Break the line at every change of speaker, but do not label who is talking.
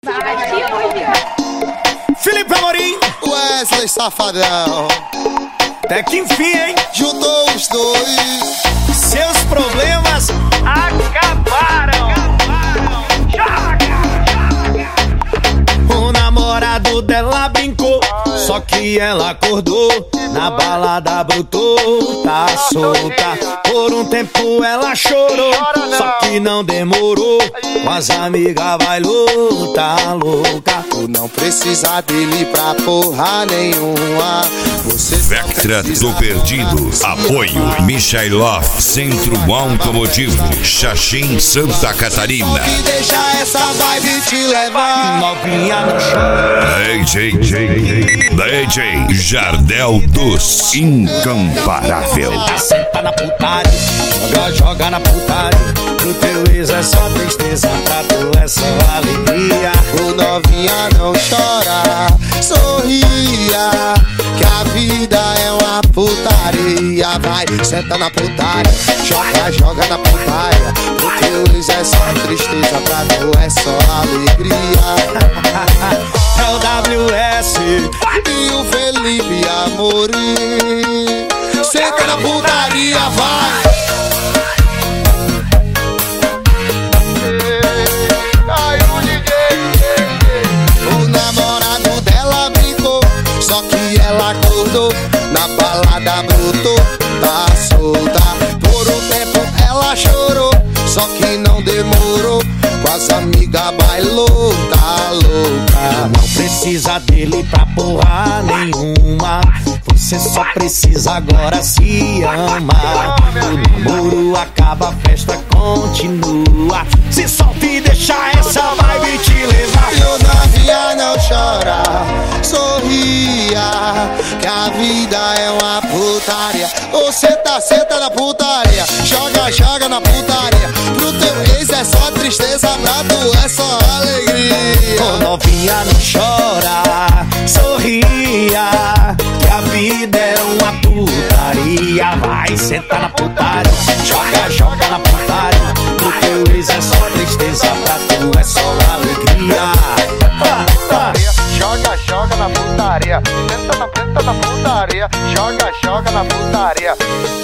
Felipe Amorim,
Wesley Safadão,
até que enfim, hein?
juntou os dois.
Seus problemas acabaram. O namorado dela brincou, só que ela acordou. Na balada brotou, tá solta. Por um tempo ela chorou, só que não demorou. Com as amigas bailou, tá louca.
Tu não precisa dele pra porra nenhuma. Você
Vectra do Perdido. Apoio Michailov Centro Automotivo, Xaxim, Santa Catarina.
e deixa essa vibe te levar.
Novinha no chão.
DJ Jardel dos Incomparável.
Senta na putaria, joga na putaria. Pro teu ex é só tristeza, pra tu é só alegria.
O novinha não chora, sorria, que a vida é uma putaria. Vai, senta na putaria, joga na putaria. Pro teu ex é só tristeza, pra tu é só alegria.
É o WS
E o Felipe Amorim, senta na putaria, vai. O namorado dela brincou, só que ela acordou. Na balada brotou, tá solta. Por um tempo ela chorou, só que não demorou. Com as amigas bailou, tá louca.
não precisa dele pra porra nenhuma. Você só precisa agora se amar. O namoro acaba, a festa continua. Se solta e deixa essa vibe te levar.
E o novinha não chora, sorria, que a vida é uma putaria. Ô, senta na putaria, joga na putaria. Pro teu ex é só tristeza, pra tu é só alegria.
Ô, novinha não chora, sorria, que a vida é uma putaria. Vai, senta na putaria, joga na putaria. Pro teu ex é só tristeza, pra tu é só alegria.
Joga na putaria, senta na putaria, joga na putaria.